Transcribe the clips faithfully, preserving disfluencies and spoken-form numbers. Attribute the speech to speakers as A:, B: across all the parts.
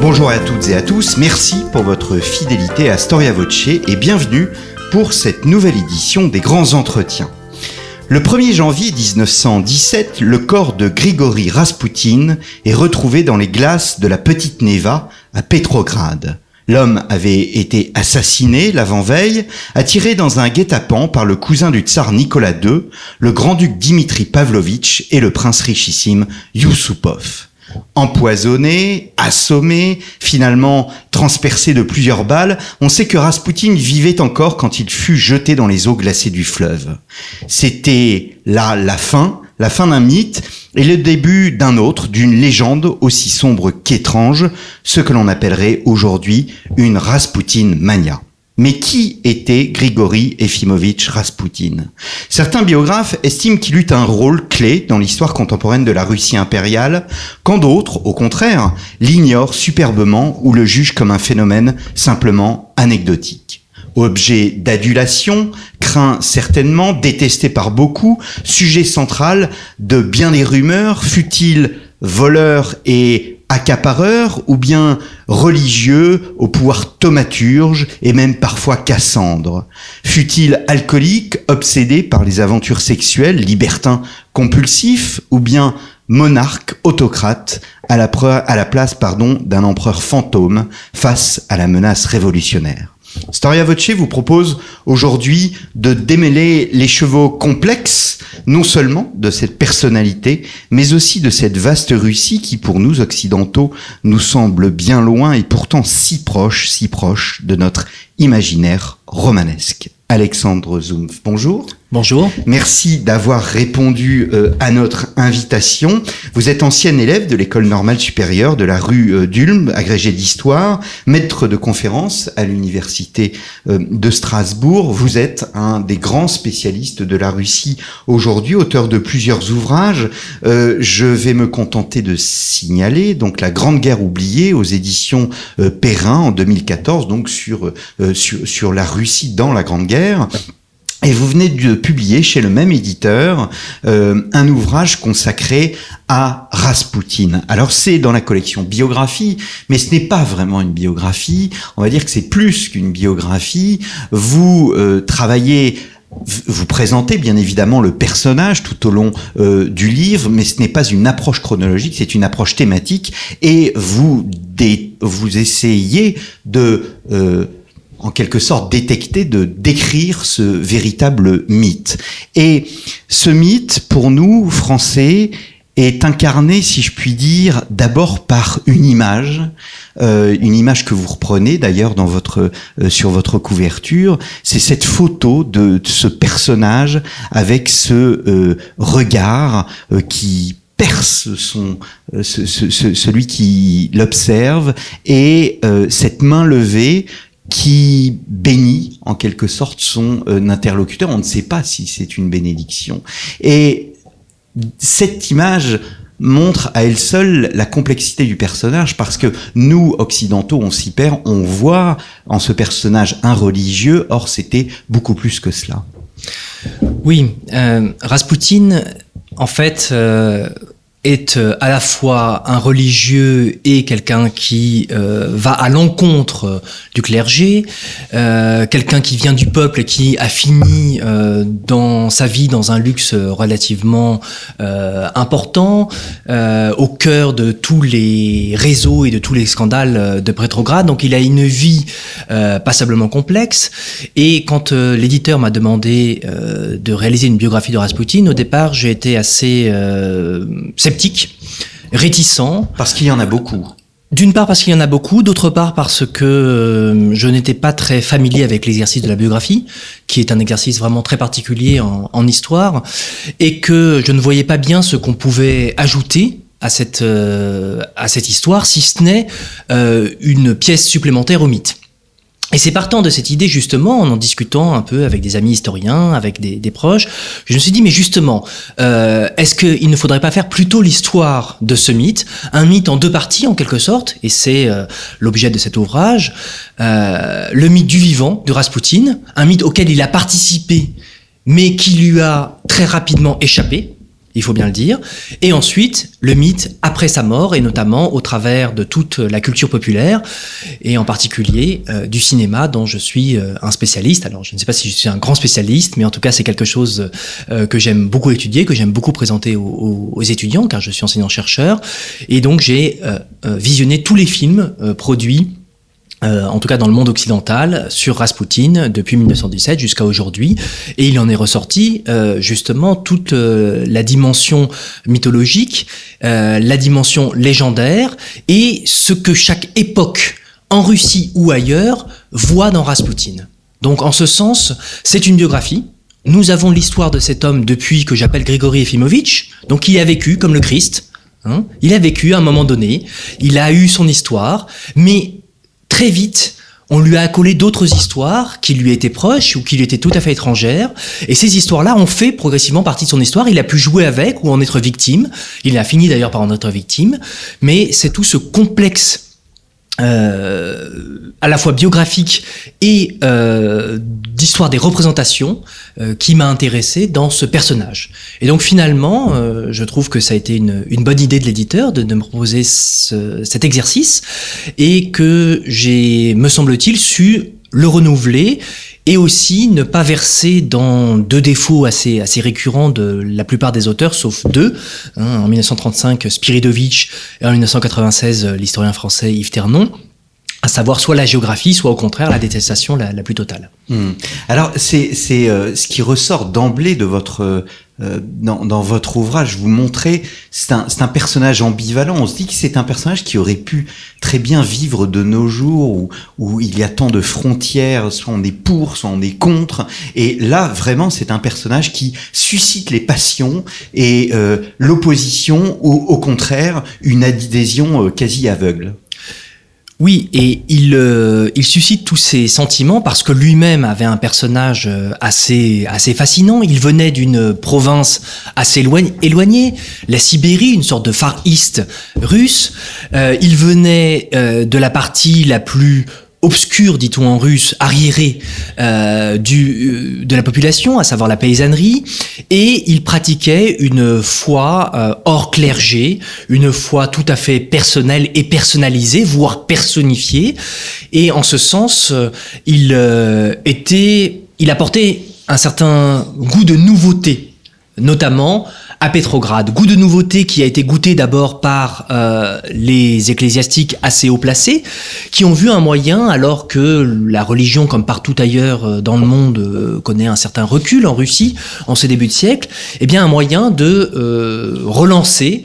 A: Bonjour à toutes et à tous, merci pour votre fidélité à Storia Voce et bienvenue pour cette nouvelle édition des Grands Entretiens. Le premier janvier dix-neuf cent dix-sept, le corps de Grigori Raspoutine est retrouvé dans les glaces de la Petite Neva à Petrograd. L'homme avait été assassiné l'avant-veille, attiré dans un guet-apens par le cousin du tsar Nicolas deux, le grand-duc Dimitri Pavlovitch et le prince richissime Yusupov. Empoisonné, assommé, finalement transpercé de plusieurs balles, on sait que Raspoutine vivait encore quand il fut jeté dans les eaux glacées du fleuve. C'était là la fin, la fin d'un mythe et le début d'un autre, d'une légende aussi sombre qu'étrange, ce que l'on appellerait aujourd'hui une Raspoutine mania. Mais qui était Grigori Efimovitch Raspoutine ? Certains biographes estiment qu'il eut un rôle clé dans l'histoire contemporaine de la Russie impériale, quand d'autres, au contraire, l'ignorent superbement ou le jugent comme un phénomène simplement anecdotique. Objet d'adulation, craint certainement, détesté par beaucoup, sujet central de bien des rumeurs, fut-il voleur et accapareur ou bien religieux au pouvoir thaumaturge et même parfois Cassandre. Fut-il alcoolique, obsédé par les aventures sexuelles, libertin compulsif ou bien monarque, autocrate à la, pre- à la place pardon, d'un empereur fantôme face à la menace révolutionnaire. Storia Voce vous propose aujourd'hui de démêler les chevaux complexes, non seulement de cette personnalité, mais aussi de cette vaste Russie qui, pour nous occidentaux, nous semble bien loin et pourtant si proche, si proche de notre imaginaire romanesque. Alexandre Zoumpf, bonjour.
B: Bonjour.
A: Merci d'avoir répondu euh, à notre invitation. Vous êtes ancienne élève de l'école normale supérieure de la rue euh, d'Ulm, agrégé d'histoire, maître de conférences à l'université euh, de Strasbourg. Vous êtes un des grands spécialistes de la Russie aujourd'hui, auteur de plusieurs ouvrages. Euh, je vais me contenter de signaler donc La Grande Guerre oubliée aux éditions euh, Perrin en deux mille quatorze, donc sur, euh, sur, sur la Russie dans la Grande Guerre. Et vous venez de publier chez le même éditeur euh, un ouvrage consacré à Raspoutine. Alors c'est dans la collection biographie, mais ce n'est pas vraiment une biographie. On va dire que c'est plus qu'une biographie. Vous euh, travaillez... Vous présentez bien évidemment le personnage tout au long euh, du livre, mais ce n'est pas une approche chronologique, c'est une approche thématique, et vous dé- vous essayez de euh, en quelque sorte détecter, de décrire ce véritable mythe. Et ce mythe, pour nous, Français, est incarné, si je puis dire, d'abord par une image, euh, une image que vous reprenez d'ailleurs dans votre euh, sur votre couverture. C'est cette photo de, de ce personnage avec ce euh, regard euh, qui perce son euh, ce, ce, ce, celui qui l'observe et euh, cette main levée qui bénit en quelque sorte son euh, interlocuteur. On ne sait pas si c'est une bénédiction. Et cette image montre à elle seule la complexité du personnage, parce que nous, occidentaux, on s'y perd, on voit en ce personnage un religieux, or c'était beaucoup plus que cela.
B: Oui, euh, Raspoutine, en fait... Euh est à la fois un religieux et quelqu'un qui euh, va à l'encontre du clergé, euh, quelqu'un qui vient du peuple et qui a fini euh, dans sa vie dans un luxe relativement euh, important, euh, au cœur de tous les réseaux et de tous les scandales de Petrograd. Donc il a une vie euh, passablement complexe. Et quand euh, l'éditeur m'a demandé euh, de réaliser une biographie de Raspoutine, au départ j'ai été assez euh, sceptique, réticent.
A: Parce qu'il y en a beaucoup.
B: D'une part parce qu'il y en a beaucoup, d'autre part parce que euh, je n'étais pas très familier avec l'exercice de la biographie, qui est un exercice vraiment très particulier en, en histoire, et que je ne voyais pas bien ce qu'on pouvait ajouter à cette, euh, à cette histoire, si ce n'est euh, une pièce supplémentaire au mythe. Et c'est partant de cette idée, justement, en en discutant un peu avec des amis historiens, avec des, des proches, je me suis dit, mais justement, euh, est-ce qu'il ne faudrait pas faire plutôt l'histoire de ce mythe, un mythe en deux parties, en quelque sorte, et c'est euh, l'objet de cet ouvrage, euh, le mythe du vivant, de Raspoutine, un mythe auquel il a participé, mais qui lui a très rapidement échappé, il faut bien le dire. Et ensuite, le mythe après sa mort, et notamment au travers de toute la culture populaire, et en particulier euh, du cinéma, dont je suis euh, un spécialiste. Alors, je ne sais pas si je suis un grand spécialiste, mais en tout cas, c'est quelque chose euh, que j'aime beaucoup étudier, que j'aime beaucoup présenter aux, aux, aux étudiants, car je suis enseignant-chercheur. Et donc, j'ai euh, euh, visionné tous les films euh, produits Euh, en tout cas dans le monde occidental, sur Raspoutine depuis mille neuf cent dix-sept jusqu'à aujourd'hui, et il en est ressorti euh, justement toute euh, la dimension mythologique, euh, la dimension légendaire, et ce que chaque époque, en Russie ou ailleurs, voit dans Raspoutine. Donc en ce sens, c'est une biographie. Nous avons l'histoire de cet homme depuis que j'appelle Grigory Efimovitch, donc il a vécu comme le Christ, hein, il a vécu à un moment donné, il a eu son histoire, mais très vite, on lui a accolé d'autres histoires qui lui étaient proches ou qui lui étaient tout à fait étrangères. Et ces histoires-là ont fait progressivement partie de son histoire. Il a pu jouer avec ou en être victime. Il a fini d'ailleurs par en être victime. Mais c'est tout ce complexe Euh, à la fois biographique et euh, d'histoire des représentations euh, qui m'a intéressé dans ce personnage. Et donc finalement, euh, je trouve que ça a été une, une bonne idée de l'éditeur de, de me proposer ce, cet exercice, et que j'ai, me semble-t-il, su le renouveler et aussi ne pas verser dans deux défauts assez, assez récurrents de la plupart des auteurs, sauf deux. Hein, en mille neuf cent trente-cinq, Spiridovitch, et en mille neuf cent quatre-vingt-seize, l'historien français Yves Ternon, à savoir soit la géographie, soit au contraire la détestation la, la plus totale.
A: Mmh. Alors, c'est, c'est euh, ce qui ressort d'emblée de votre... Euh, dans, dans votre ouvrage, vous montrez, c'est un, c'est un personnage ambivalent. On se dit que c'est un personnage qui aurait pu très bien vivre de nos jours, où, où il y a tant de frontières, soit on est pour, soit on est contre. Et là, vraiment, c'est un personnage qui suscite les passions et euh, l'opposition, ou au contraire, une adhésion euh, quasi aveugle.
B: Oui, et il, euh, il suscite tous ces sentiments parce que lui-même avait un personnage assez, assez fascinant. Il venait d'une province assez éloignée, éloignée, la Sibérie, une sorte de Far East russe. Euh, il venait euh, de la partie la plus obscure, dit-on en russe, arriérée euh, du, de la population, à savoir la paysannerie, et il pratiquait une foi euh, hors clergé, une foi tout à fait personnelle et personnalisée, voire personnifiée, et en ce sens, euh, il euh, était, il apportait un certain goût de nouveauté, notamment à Pétrograd. Goût de nouveauté qui a été goûté d'abord par euh, les ecclésiastiques assez haut placés, qui ont vu un moyen, alors que la religion, comme partout ailleurs dans le monde, euh, connaît un certain recul en Russie, en ce début de siècle, eh bien un moyen de euh, relancer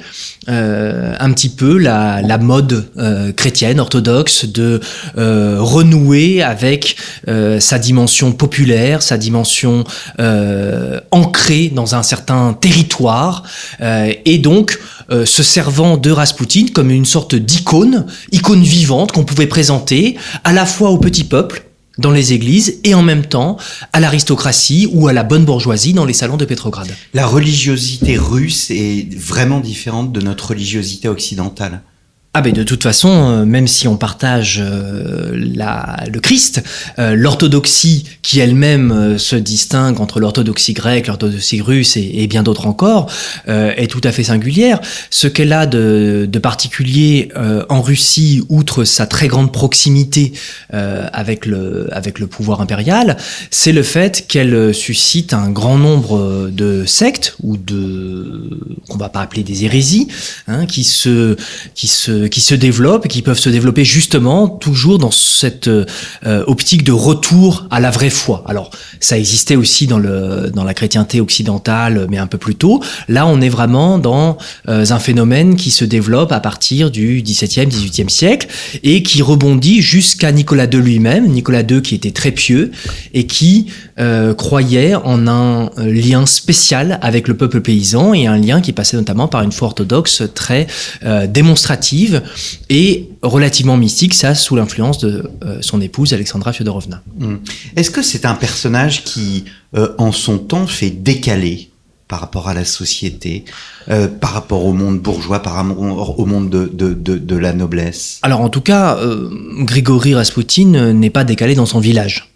B: Euh, un petit peu la, la mode euh, chrétienne, orthodoxe, de euh, renouer avec euh, sa dimension populaire, sa dimension euh, ancrée dans un certain territoire, euh, et donc euh, se servant de Raspoutine comme une sorte d'icône, icône vivante qu'on pouvait présenter à la fois au petit peuple, dans les églises, et en même temps à l'aristocratie ou à la bonne bourgeoisie dans les salons de Pétrograd.
A: La religiosité russe est vraiment différente de notre religiosité occidentale.
B: Ah ben de toute façon, euh, même si on partage euh, la, le Christ, euh, l'orthodoxie qui elle-même euh, se distingue entre l'orthodoxie grecque, l'orthodoxie russe et, et bien d'autres encore, euh, est tout à fait singulière. Ce qu'elle a de, de particulier euh, en Russie, outre sa très grande proximité euh, avec le, avec le pouvoir impérial, c'est le fait qu'elle suscite un grand nombre de sectes, ou de, qu'on va pas appeler des hérésies, hein, qui se, qui se qui se développent et qui peuvent se développer justement toujours dans cette euh, optique de retour à la vraie foi. Alors, ça existait aussi dans le dans la chrétienté occidentale, mais un peu plus tôt. Là, on est vraiment dans euh, un phénomène qui se développe à partir du dix-septième, dix-huitième siècle et qui rebondit jusqu'à Nicolas deux lui-même, Nicolas deux qui était très pieux et qui euh, croyait en un lien spécial avec le peuple paysan, et un lien qui passait notamment par une foi orthodoxe très euh, démonstrative et relativement mystique, ça sous l'influence de euh, son épouse Alexandra Fyodorovna.
A: Mmh. Est-ce que c'est un personnage qui, euh, en son temps, fait décaler par rapport à la société, euh, par rapport au monde bourgeois, par rapport au monde de, de, de, de la noblesse?
B: Alors en tout cas, euh, Grigory Raspoutine n'est pas décalé dans son village.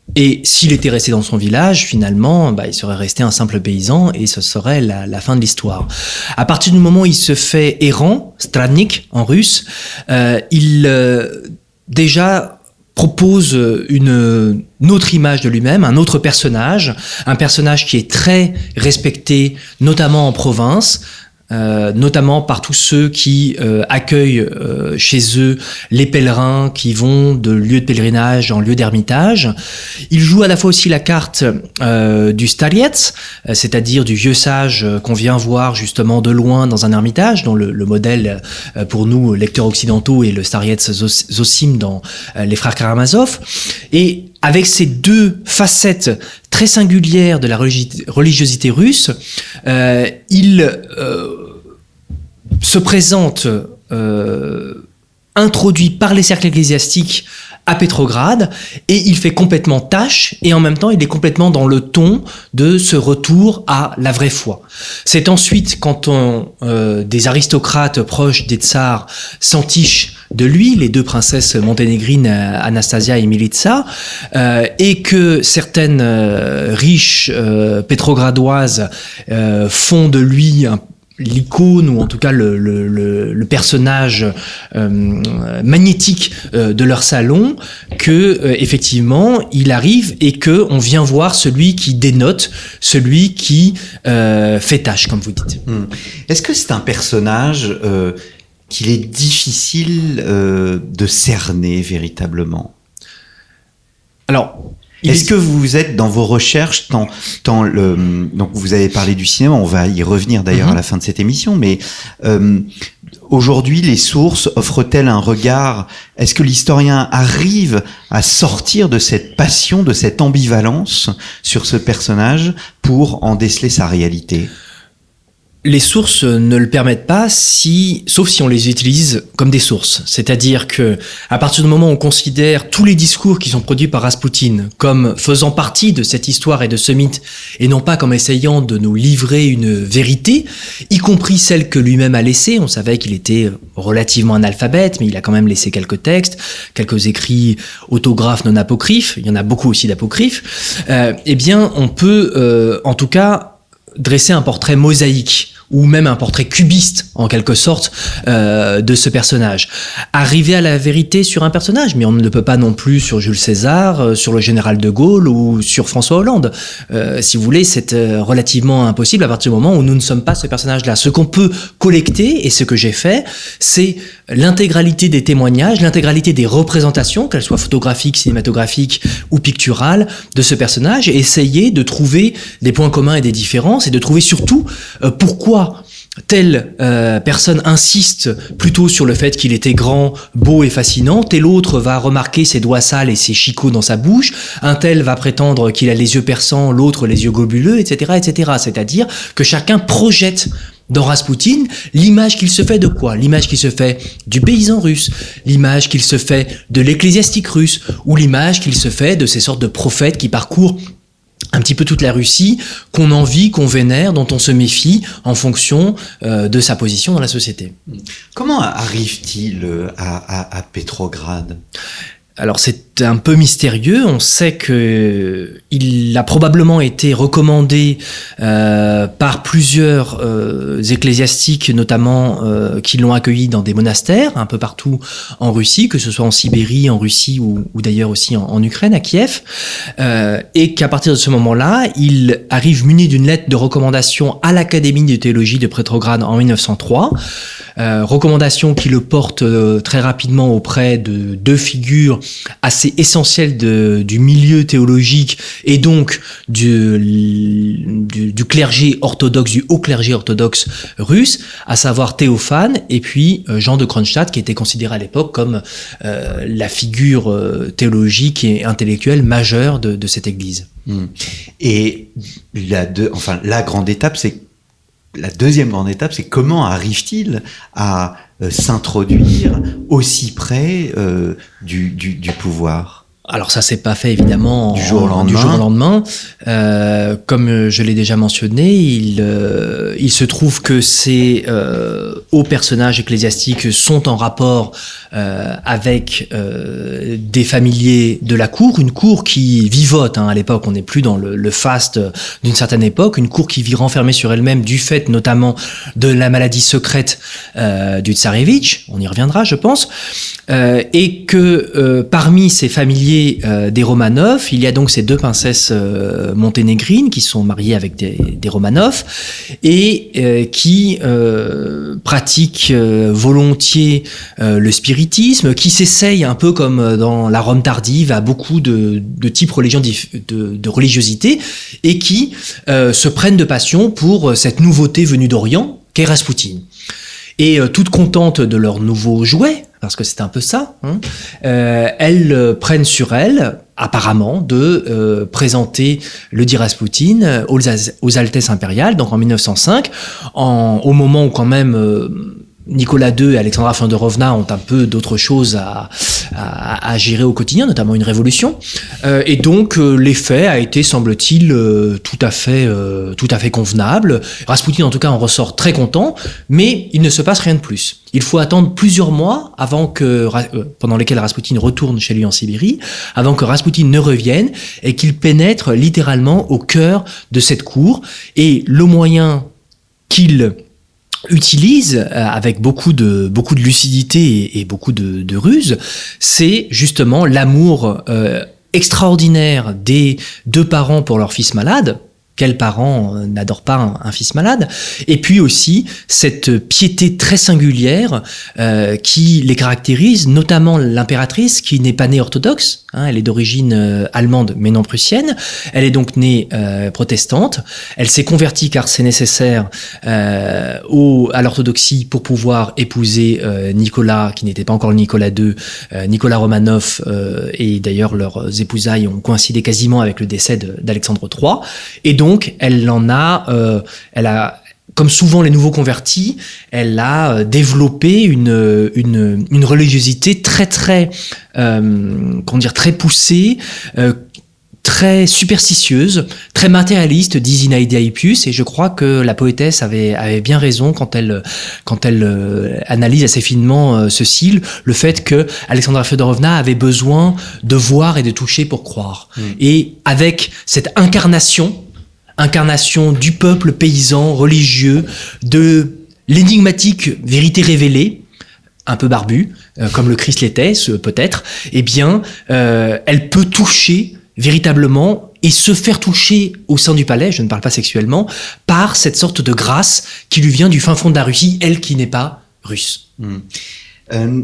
B: Et s'il était resté dans son village, finalement, bah, il serait resté un simple paysan et ce serait la, la fin de l'histoire. À partir du moment où il se fait errant, strannik en russe, euh, il euh, déjà propose une, une autre image de lui-même, un autre personnage, un personnage qui est très respecté, notamment en province, Euh, notamment par tous ceux qui euh, accueillent euh, chez eux les pèlerins qui vont de lieu de pèlerinage en lieu d'ermitage. Il joue à la fois aussi la carte euh, du starets, euh, c'est-à-dire du vieux sage euh, qu'on vient voir justement de loin dans un ermitage, dont le, le modèle euh, pour nous lecteurs occidentaux est le starets Zosim dans euh, les frères Karamazov. Et avec ces deux facettes très singulières de la religi- religiosité russe, euh, il euh, se présente euh, introduit par les cercles ecclésiastiques à Pétrograd, et il fait complètement tâche, et en même temps il est complètement dans le ton de ce retour à la vraie foi. C'est ensuite quand on, euh, des aristocrates proches des tsars s'entichent de lui, les deux princesses monténégrines Anastasia et Milica, euh, et que certaines euh, riches euh, pétrogradoises euh, font de lui un l'icône, ou en tout cas le, le, le, le personnage euh, magnétique euh, de leur salon, que euh, effectivement il arrive et que on vient voir celui qui dénote, celui qui euh, fait tâche, comme vous dites.
A: Mmh. Est-ce que c'est un personnage euh, qu'il est difficile euh, de cerner véritablement ?
B: Alors,
A: Est-ce que vous êtes dans vos recherches, tant, tant le, donc vous avez parlé du cinéma, on va y revenir d'ailleurs mm-hmm. à la fin de cette émission, mais euh, aujourd'hui les sources offrent-elles un regard, est-ce que l'historien arrive à sortir de cette passion, de cette ambivalence sur ce personnage pour en déceler sa réalité ?
B: Les sources ne le permettent pas, si, sauf si on les utilise comme des sources. C'est-à-dire que, à partir du moment où on considère tous les discours qui sont produits par Raspoutine comme faisant partie de cette histoire et de ce mythe, et non pas comme essayant de nous livrer une vérité, y compris celle que lui-même a laissée. On savait qu'il était relativement analphabète, mais il a quand même laissé quelques textes, quelques écrits autographes non apocryphes. Il y en a beaucoup aussi d'apocryphes. Euh, eh bien, on peut, euh, en tout cas, dresser un portrait mosaïque, ou même un portrait cubiste, en quelque sorte, euh, de ce personnage. Arriver à la vérité sur un personnage, mais on ne le peut pas non plus sur Jules César, euh, sur le général de Gaulle ou sur François Hollande. Euh, si vous voulez, c'est euh, relativement impossible à partir du moment où nous ne sommes pas ce personnage-là. Ce qu'on peut collecter, et ce que j'ai fait, c'est l'intégralité des témoignages, l'intégralité des représentations, qu'elles soient photographiques, cinématographiques ou picturales, de ce personnage, et essayer de trouver des points communs et des différences, et de trouver surtout euh, pourquoi telle euh, personne insiste plutôt sur le fait qu'il était grand, beau et fascinant, tel autre va remarquer ses doigts sales et ses chicots dans sa bouche, un tel va prétendre qu'il a les yeux perçants, l'autre les yeux globuleux, et cetera, et cetera. C'est-à-dire que chacun projette dans Raspoutine l'image qu'il se fait de quoi ? L'image qu'il se fait du paysan russe, l'image qu'il se fait de l'ecclésiastique russe, ou l'image qu'il se fait de ces sortes de prophètes qui parcourent un petit peu toute la Russie, qu'on envie, qu'on vénère, dont on se méfie en fonction euh, de sa position dans la société.
A: Comment arrive-t-il à, à, à Pétrograd ?
B: Alors c'est un peu mystérieux. On sait que il a probablement été recommandé euh, par plusieurs euh, ecclésiastiques, notamment euh, qui l'ont accueilli dans des monastères un peu partout en Russie, que ce soit en Sibérie, en Russie ou, ou d'ailleurs aussi en, en Ukraine, à Kiev, euh, et qu'à partir de ce moment-là, il arrive muni d'une lettre de recommandation à l'Académie de théologie de Pétrograd en mille neuf cent trois. Euh, recommandation qui le porte euh, très rapidement auprès de deux figures assez essentielles de, du milieu théologique et donc du, du, du clergé orthodoxe, du haut clergé orthodoxe russe, à savoir Théophane et puis euh, Jean de Kronstadt, qui était considéré à l'époque comme euh, la figure euh, théologique et intellectuelle majeure de, de cette église.
A: Mmh. Et la, deux, enfin, la grande étape, c'est La deuxième grande étape, c'est comment arrive-t-il à euh, s'introduire aussi près euh, du, du, du pouvoir ?
B: Alors ça s'est pas fait évidemment
A: du jour au lendemain.
B: Du jour au lendemain. Euh, comme je l'ai déjà mentionné, il, euh, il se trouve que ces euh, hauts personnages ecclésiastiques sont en rapport euh, avec euh, des familiers de la cour, une cour qui vivote. Hein, à l'époque, on n'est plus dans le, le faste d'une certaine époque, une cour qui vit renfermée sur elle-même du fait notamment de la maladie secrète euh, du tsarévitch. On y reviendra, je pense. Euh, et que euh, parmi ces familiers Euh, des Romanov, il y a donc ces deux princesses euh, monténégrines qui sont mariées avec des, des Romanov et euh, qui euh, pratiquent euh, volontiers euh, le spiritisme, qui s'essayent un peu comme dans la Rome tardive à beaucoup de, de types religions de, de religiosité et qui euh, se prennent de passion pour cette nouveauté venue d'Orient qu'est Raspoutine. Et euh, toutes contentes de leur nouveau jouet, parce que c'est un peu ça, hein, euh, elles euh, prennent sur elles, apparemment, de euh, présenter le dit Raspoutine aux, aux Altesses impériales, donc en mille neuf cent cinq, en, au moment où quand même euh, Nicolas deux et Alexandra Fyodorovna ont un peu d'autres choses à, à, à gérer au quotidien, notamment une révolution. Euh, et donc euh, l'effet a été, semble-t-il, euh, tout à fait, euh, tout à fait convenable. Raspoutine, en tout cas, en ressort très content, mais il ne se passe rien de plus. Il faut attendre plusieurs mois avant que, euh, pendant lesquels Raspoutine retourne chez lui en Sibérie, avant que Raspoutine ne revienne et qu'il pénètre littéralement au cœur de cette cour. Et le moyen qu'il utilise avec beaucoup de beaucoup de lucidité et, et beaucoup de, de ruse, c'est justement l'amour euh, extraordinaire des deux parents pour leur fils malade. Quel parent n'adore pas un, un fils malade? Et puis aussi cette piété très singulière euh, qui les caractérise, notamment l'impératrice qui n'est pas née orthodoxe, hein, elle est d'origine euh, allemande mais non prussienne, elle est donc née euh, protestante, elle s'est convertie car c'est nécessaire euh, au, à l'orthodoxie pour pouvoir épouser euh, Nicolas, qui n'était pas encore le Nicolas deux, euh, Nicolas Romanov, euh, et d'ailleurs leurs épousailles ont coïncidé quasiment avec le décès de, d'Alexandre trois, et donc Donc, elle en a, euh, elle a, comme souvent les nouveaux convertis, elle a développé une une, une religiosité très très, euh, comment dire, très poussée, euh, très superstitieuse, très matérialiste, dit Zinaïda Hippius, et je crois que la poétesse avait avait bien raison quand elle quand elle euh, analyse assez finement euh, ceci, le fait que Alexandra Fyodorovna avait besoin de voir et de toucher pour croire, mmh. Et avec cette incarnation incarnation du peuple paysan, religieux, de l'énigmatique vérité révélée, un peu barbu, euh, comme le Christ l'était, peut-être, eh bien, euh, elle peut toucher véritablement et se faire toucher au sein du palais, je ne parle pas sexuellement, par cette sorte de grâce qui lui vient du fin fond de la Russie, elle qui n'est pas russe.
A: Mmh. Euh,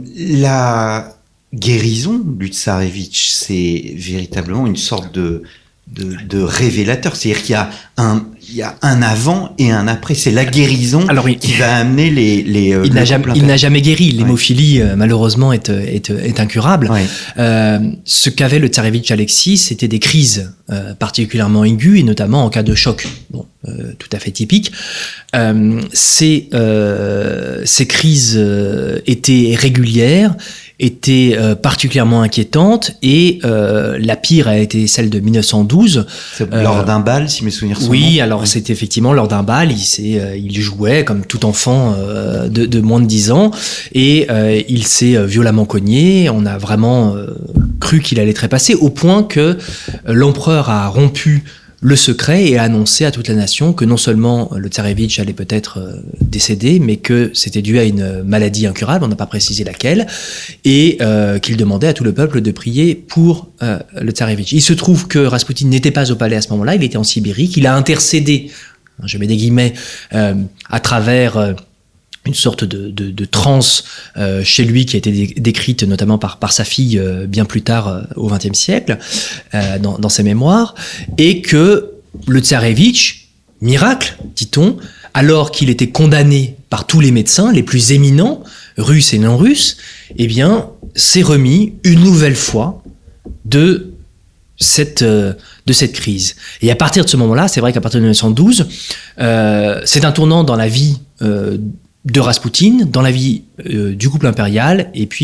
A: la guérison du tsarévitch, c'est véritablement une sorte de... De, de révélateur, c'est-à-dire qu'il y a un, il y a un avant et un après. C'est la guérison Alors, il, qui va amener les. les
B: il,
A: le
B: n'a jamais, il n'a jamais guéri. L'hémophilie, ouais. malheureusement, est, est, est incurable. Ouais. Euh, ce qu'avait le tsarévitch Alexis, c'était des crises euh, particulièrement aiguës, et notamment en cas de choc. Bon, euh, tout à fait typique. Euh, ces, euh, ces crises euh, étaient régulières, était euh, particulièrement inquiétante, et euh, la pire a été celle de mille neuf cent douze.
A: C'est euh, lors d'un bal, si mes souvenirs sont
B: Oui,
A: bons.
B: alors oui. C'était effectivement lors d'un bal, il, s'est, euh, il jouait comme tout enfant euh, de, de moins de dix ans, et euh, il s'est euh, violemment cogné, on a vraiment euh, cru qu'il allait trépasser, au point que euh, l'empereur a rompu le secret et a annoncé à toute la nation que non seulement le tsarévitch allait peut-être euh, décéder, mais que c'était dû à une maladie incurable, on n'a pas précisé laquelle, et euh, qu'il demandait à tout le peuple de prier pour euh, le tsarévitch. Il se trouve que Raspoutine n'était pas au palais à ce moment-là, il était en Sibérie, qu'il a intercédé, je mets des guillemets, euh, à travers... Euh, une sorte de, de, de transe euh, chez lui qui a été dé- décrite notamment par, par sa fille euh, bien plus tard euh, au vingtième siècle, euh, dans, dans ses mémoires, et que le tsarévitch, miracle, dit-on, alors qu'il était condamné par tous les médecins les plus éminents, russes et non russes, eh bien, s'est remis une nouvelle fois de cette, euh, de cette crise. Et à partir de ce moment-là, c'est vrai qu'à partir de mille neuf cent douze, euh, c'est un tournant dans la vie euh, de Raspoutine, dans la vie euh, du couple impérial, et puis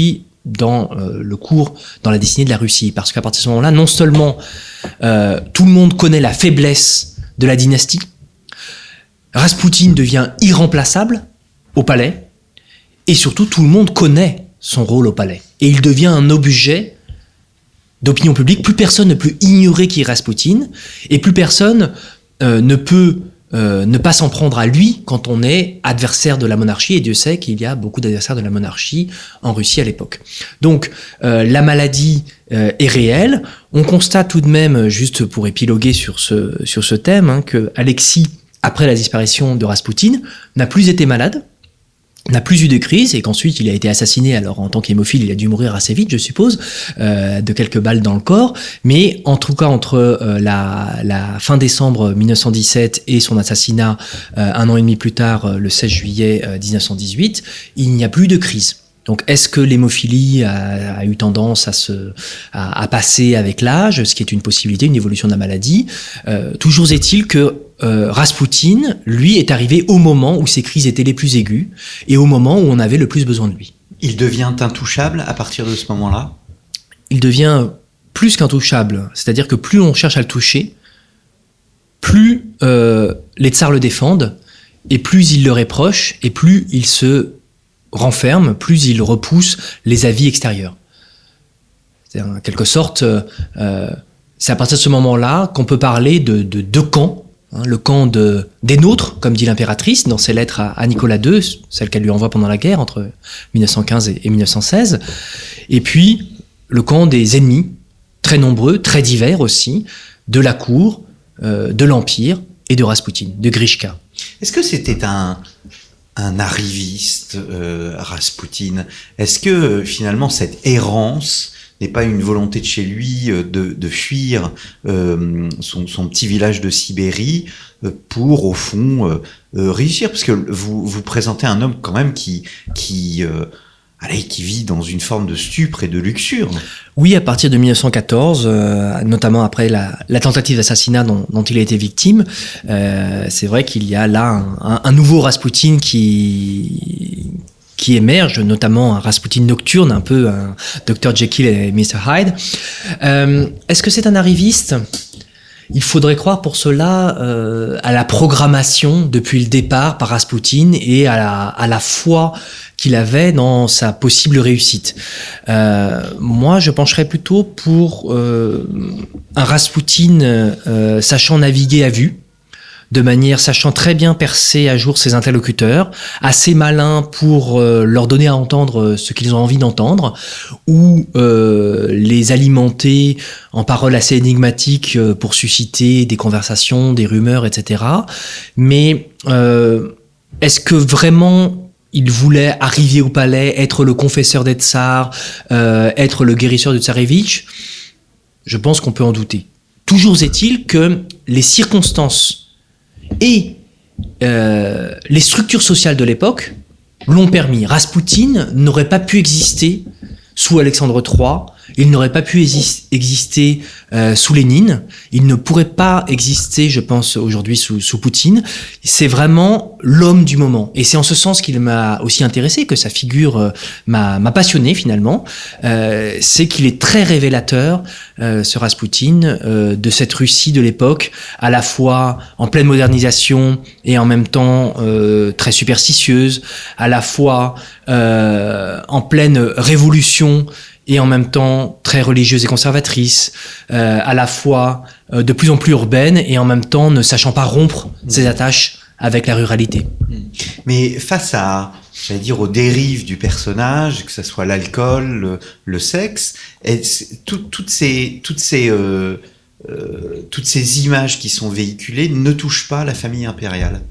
B: dans euh, le cours, dans la destinée de la Russie. Parce qu'à partir de ce moment-là, non seulement euh, tout le monde connaît la faiblesse de la dynastie, Raspoutine devient irremplaçable au palais, et surtout tout le monde connaît son rôle au palais. Et il devient un objet d'opinion publique. Plus personne ne peut ignorer qui est Raspoutine, et plus personne euh, ne peut euh, ne pas s'en prendre à lui quand on est adversaire de la monarchie, et Dieu sait qu'il y a beaucoup d'adversaires de la monarchie en Russie à l'époque. Donc euh, la maladie euh, est réelle. On constate tout de même, juste pour épiloguer sur ce, sur ce thème, hein, que Alexis, après la disparition de Raspoutine, n'a plus été malade, n'a plus eu de crise, et qu'ensuite il a été assassiné. Alors en tant qu'hémophile, il a dû mourir assez vite, je suppose, euh, de quelques balles dans le corps. Mais en tout cas, entre euh, la, la fin décembre mille neuf cent dix-sept et son assassinat euh, un an et demi plus tard, euh, le seize juillet euh, mille neuf cent dix-huit, il n'y a plus de crise. Donc, est-ce que l'hémophilie a, a eu tendance à se, à, à passer avec l'âge, ce qui est une possibilité, une évolution de la maladie? euh, Toujours est-il que euh, Raspoutine, lui, est arrivé au moment où ses crises étaient les plus aiguës et au moment où on avait le plus besoin de lui.
A: Il devient intouchable à partir de ce moment-là?
B: Il devient plus qu'intouchable. C'est-à-dire que plus on cherche à le toucher, plus euh, les tsars le défendent, et plus ils le réprochent, et plus il se renferme, plus il repousse les avis extérieurs. C'est en quelque sorte, euh, c'est à partir de ce moment-là qu'on peut parler de, de deux camps. Hein, le camp de, des nôtres, comme dit l'impératrice dans ses lettres à, à Nicolas deux, celle qu'elle lui envoie pendant la guerre entre mille neuf cent quinze et, et mille neuf cent seize, et puis le camp des ennemis, très nombreux, très divers aussi, de la cour, euh, de l'Empire et de Raspoutine, de Grishka.
A: Est-ce que c'était un... un arriviste, euh, Raspoutine? Est-ce que euh, finalement cette errance n'est pas une volonté de chez lui euh, de, de fuir euh, son, son petit village de Sibérie euh, pour au fond euh, euh, réussir? Parce que vous vous présentez un homme quand même qui qui euh, allez, qui vit dans une forme de stupre et de luxure.
B: Oui, à partir de mille neuf cent quatorze, euh, notamment après la, la tentative d'assassinat dont, dont il a été victime, euh, c'est vrai qu'il y a là un, un, un nouveau Raspoutine qui, qui émerge, notamment un Raspoutine nocturne, un peu un docteur Jekyll et mister Hyde. Euh, est-ce que c'est un arriviste ? Il faudrait croire pour cela euh, à la programmation depuis le départ par Raspoutine et à la, à la foi qu'il avait dans sa possible réussite. Euh, moi, je pencherais plutôt pour euh, un Raspoutine euh, sachant naviguer à vue, de manière sachant très bien percer à jour ses interlocuteurs, assez malin pour euh, leur donner à entendre ce qu'ils ont envie d'entendre, ou euh, les alimenter en paroles assez énigmatiques euh, pour susciter des conversations, des rumeurs, et cetera. Mais euh, est-ce que vraiment il voulait arriver au palais, être le confesseur des tsars, euh, être le guérisseur de Tsarévitch? Je pense qu'on peut en douter. Toujours est-il que les circonstances et euh, les structures sociales de l'époque l'ont permis. Raspoutine n'aurait pas pu exister sous Alexandre trois, il n'aurait pas pu exis- exister euh, sous Lénine, il ne pourrait pas exister, je pense, aujourd'hui sous, sous Poutine. C'est vraiment l'homme du moment. Et c'est en ce sens qu'il m'a aussi intéressé, que sa figure euh, m'a, m'a passionné finalement. Euh, c'est qu'il est très révélateur, euh, ce Raspoutine, euh, de cette Russie de l'époque, à la fois en pleine modernisation et en même temps euh, très superstitieuse, à la fois euh, en pleine révolution et en même temps très religieuse et conservatrice, euh, à la fois euh, de plus en plus urbaine et en même temps ne sachant pas rompre mmh. ses attaches avec la ruralité.
A: Mais face à, j'allais dire, aux dérives du personnage, que ce soit l'alcool, le, le sexe, et tout, toutes ces, toutes ces, euh, euh, toutes ces images qui sont véhiculées ne touchent pas la famille impériale.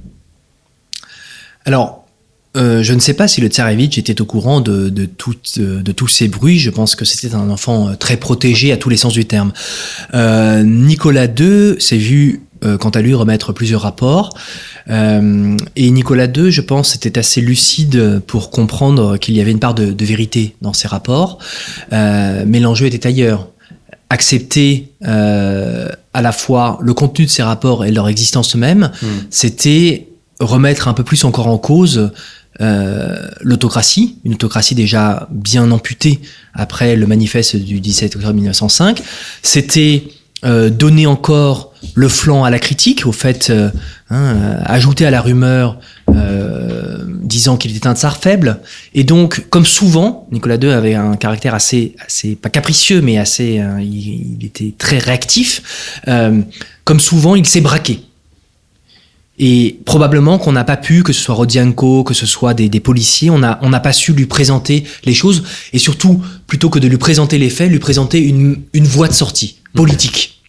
B: Alors, Euh, je ne sais pas si le Tsarévitch était au courant de, de, tout, de, de tous ces bruits. Je pense que c'était un enfant très protégé à tous les sens du terme. Euh, Nicolas deux s'est vu, euh, quant à lui, remettre plusieurs rapports. Euh, et Nicolas deux, je pense, était assez lucide pour comprendre qu'il y avait une part de, de vérité dans ces rapports. Euh, mais l'enjeu était ailleurs. Accepter euh, à la fois le contenu de ces rapports et leur existence même, mmh. c'était remettre un peu plus encore en cause euh, l'autocratie, une autocratie déjà bien amputée après le manifeste du dix-sept octobre mille neuf cent cinq. C'était euh, donner encore le flanc à la critique, au fait, euh, hein, ajouter à la rumeur euh, disant qu'il était un tsar faible. Et donc, comme souvent, Nicolas deux avait un caractère assez, assez pas capricieux, mais assez, hein, il, il était très réactif. Euh, comme souvent, il s'est braqué. Et probablement qu'on n'a pas pu, que ce soit Rodienko, que ce soit des, des policiers, on n'a on n'a pas su lui présenter les choses, et surtout, plutôt que de lui présenter les faits, lui présenter une, une voie de sortie politique.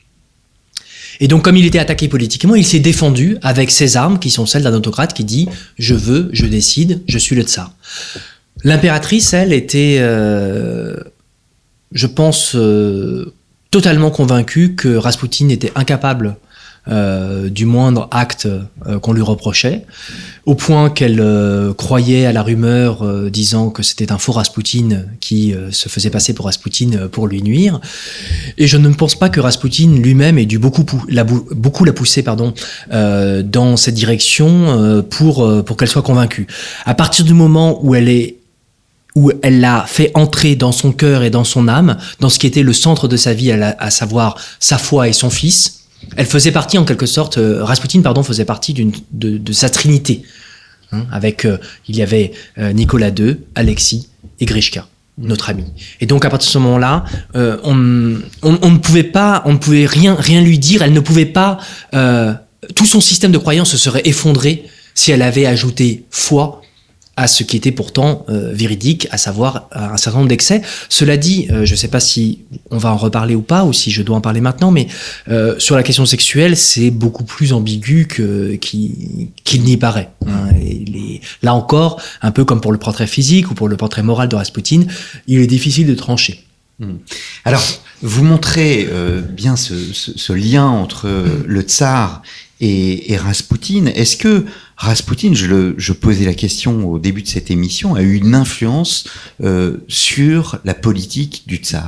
B: Et donc, comme il était attaqué politiquement, il s'est défendu avec ses armes, qui sont celles d'un autocrate qui dit « je veux, je décide, je suis le tsar ». L'impératrice, elle, était, euh, je pense, euh, totalement convaincue que Raspoutine était incapable Euh, du moindre acte euh, qu'on lui reprochait, au point qu'elle euh, croyait à la rumeur euh, disant que c'était un faux Raspoutine qui euh, se faisait passer pour Raspoutine pour lui nuire. Et je ne pense pas que Raspoutine lui-même ait dû beaucoup, la, beaucoup la pousser pardon, euh, dans cette direction euh, pour, euh, pour qu'elle soit convaincue. À partir du moment où elle est où elle l'a fait entrer dans son cœur et dans son âme, dans ce qui était le centre de sa vie, à, la, à savoir sa foi et son fils, elle faisait partie, en quelque sorte, euh, Raspoutine, pardon, faisait partie d'une, de, de sa trinité. Hein, avec, euh, il y avait euh, Nicolas deux, Alexis et Grishka, notre ami. Et donc, à partir de ce moment-là, euh, on, on, on ne pouvait pas, on ne pouvait rien, rien lui dire. Elle ne pouvait pas. Euh, tout son système de croyance se serait effondré si elle avait ajouté foi à ce qui était pourtant euh, véridique, à savoir un certain nombre d'excès. Cela dit, euh, je ne sais pas si on va en reparler ou pas, ou si je dois en parler maintenant, mais euh, sur la question sexuelle, c'est beaucoup plus ambigu que, qu'il, qu'il n'y paraît. Hein. Et les, là encore, un peu comme pour le portrait physique ou pour le portrait moral de Raspoutine, il est difficile de trancher.
A: Alors, vous montrez euh, bien ce, ce, ce lien entre le tsar et, et Raspoutine. Est-ce que Raspoutine, je, le, je posais la question au début de cette émission, a eu une influence euh, sur la politique du tsar ?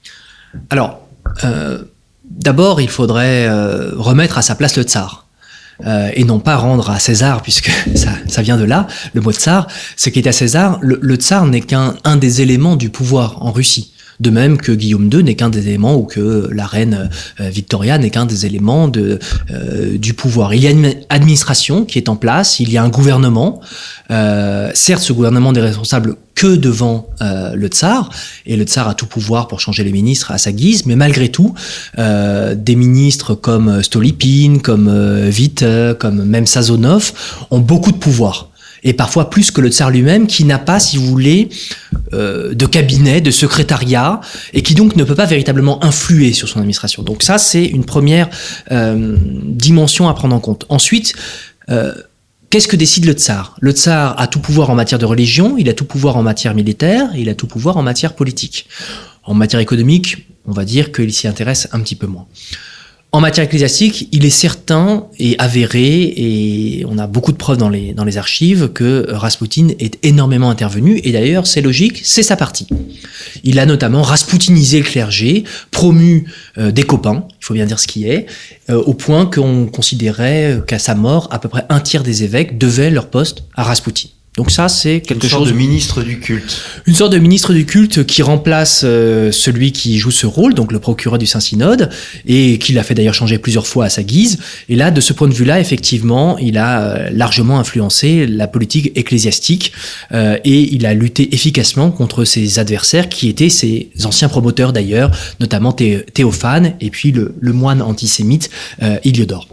B: Alors, euh, d'abord, il faudrait euh, remettre à sa place le tsar. Euh, et non pas rendre à César, puisque ça, ça vient de là, le mot tsar, ce qui est à César. Le, le tsar n'est qu'un un des éléments du pouvoir en Russie. De même que Guillaume deux n'est qu'un des éléments, ou que la reine euh, Victoria n'est qu'un des éléments de, euh, du pouvoir. Il y a une administration qui est en place, il y a un gouvernement. Euh, certes, ce gouvernement n'est responsable que devant euh, le tsar, et le tsar a tout pouvoir pour changer les ministres à sa guise, mais malgré tout, euh, des ministres comme Stolypine, comme euh, Witte, comme même Sazonov ont beaucoup de pouvoir. Et parfois plus que le tsar lui-même, qui n'a pas, si vous voulez, euh, de cabinet, de secrétariat, et qui donc ne peut pas véritablement influer sur son administration. Donc ça, c'est une première euh, dimension à prendre en compte. Ensuite, euh, qu'est-ce que décide le tsar ? Le tsar a tout pouvoir en matière de religion, il a tout pouvoir en matière militaire, il a tout pouvoir en matière politique. En matière économique, on va dire qu'il s'y intéresse un petit peu moins. En matière ecclésiastique, il est certain et avéré, et on a beaucoup de preuves dans les, dans les archives, que Raspoutine est énormément intervenu, et d'ailleurs, c'est logique, c'est sa partie. Il a notamment raspoutinisé le clergé, promu euh, des copains, il faut bien dire ce qui est, euh, au point qu'on considérait qu'à sa mort, à peu près un tiers des évêques devaient leur poste à Raspoutine. Donc ça, c'est quelque
A: une sorte
B: chose
A: de ministre du culte.
B: Une sorte de ministre du culte qui remplace euh, celui qui joue ce rôle, donc le procureur du Saint-Synode, et qui l'a fait d'ailleurs changer plusieurs fois à sa guise. Et là, de ce point de vue-là, effectivement, il a euh, largement influencé la politique ecclésiastique, euh, et il a lutté efficacement contre ses adversaires, qui étaient ses anciens promoteurs d'ailleurs, notamment Thé- Théophane, et puis le, le moine antisémite euh, Héliodore.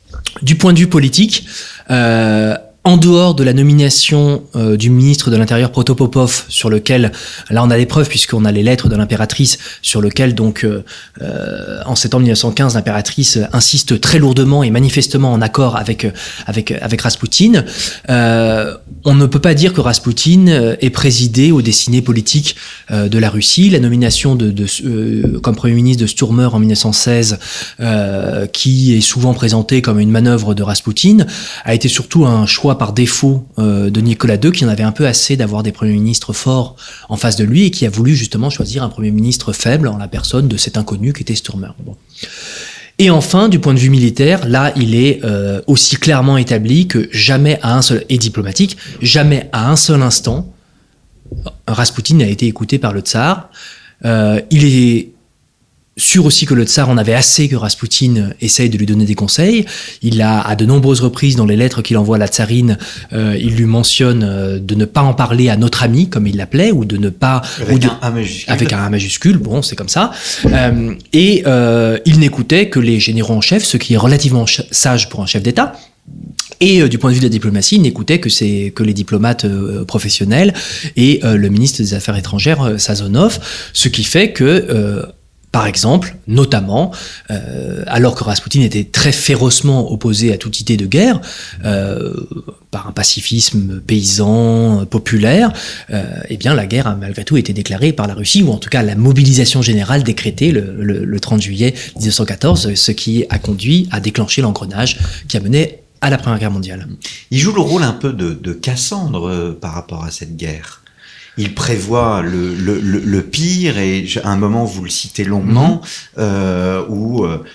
B: Du point de vue politique, euh, en dehors de la nomination euh, du ministre de l'Intérieur Protopopov, sur lequel, là on a des preuves puisqu'on a les lettres de l'impératrice, sur lequel donc euh, euh, en septembre mille neuf cent quinze l'impératrice insiste très lourdement et manifestement en accord avec avec avec Raspoutine. Euh, on ne peut pas dire que Raspoutine ait présidé aux destinées politiques euh, de la Russie. La nomination de, de euh, comme premier ministre de Sturmer en mille neuf cent seize, euh, qui est souvent présentée comme une manœuvre de Raspoutine, a été surtout un choix par défaut euh, de Nicolas deux, qui en avait un peu assez d'avoir des premiers ministres forts en face de lui, et qui a voulu justement choisir un premier ministre faible en la personne de cet inconnu qui était Sturmer. Bon. Et enfin, du point de vue militaire, là, il est euh, aussi clairement établi que jamais à un seul, et diplomatique, jamais à un seul instant, Raspoutine n'a été écouté par le tsar. Euh, il est sûr aussi que le tsar en avait assez que Raspoutine essaye de lui donner des conseils. Il a, à de nombreuses reprises, dans les lettres qu'il envoie à la tsarine, euh, il lui mentionne euh, de ne pas en parler à notre ami, comme il l'appelait, ou de ne pas...
A: Avec
B: ou de,
A: un A majuscule.
B: Avec un A majuscule, bon, c'est comme ça. Euh, et euh, il n'écoutait que les généraux en chef, ce qui est relativement ch- sage pour un chef d'État. Et euh, du point de vue de la diplomatie, il n'écoutait que, c'est, que les diplomates euh, professionnels et euh, le ministre des Affaires étrangères, euh, Sazonov, ce qui fait que... Euh, Par exemple, notamment, euh, alors que Raspoutine était très férocement opposé à toute idée de guerre, euh, par un pacifisme paysan, euh, populaire, euh, eh bien la guerre a malgré tout été déclarée par la Russie, ou en tout cas la mobilisation générale décrétée le, le, le trente juillet dix-neuf cent quatorze, ce qui a conduit à déclencher l'engrenage qui a mené à la Première Guerre mondiale.
A: Il joue le rôle un peu de, de Cassandre euh, par rapport à cette guerre. Il prévoit le, le, le, le pire, et à un moment vous le citez longuement, mmh. euh, où euh,